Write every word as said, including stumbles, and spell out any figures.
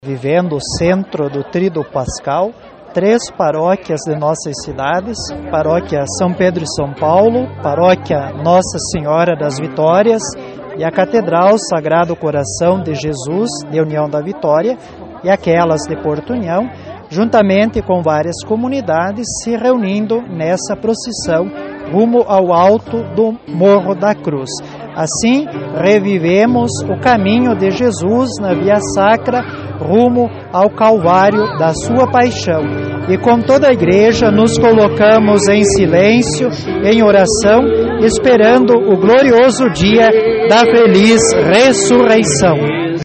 Vivendo o centro do Tríduo Pascal, três paróquias de nossas cidades, paróquia São Pedro e São Paulo, paróquia Nossa Senhora das Vitórias e a Catedral Sagrado Coração de Jesus de União da Vitória e aquelas de Porto União, juntamente com várias comunidades se reunindo nessa procissão rumo ao alto do Morro da Cruz. Assim, revivemos o caminho de Jesus na Via Sacra rumo ao Calvário da sua paixão. E com toda a igreja nos colocamos em silêncio, em oração, esperando o glorioso dia da feliz ressurreição.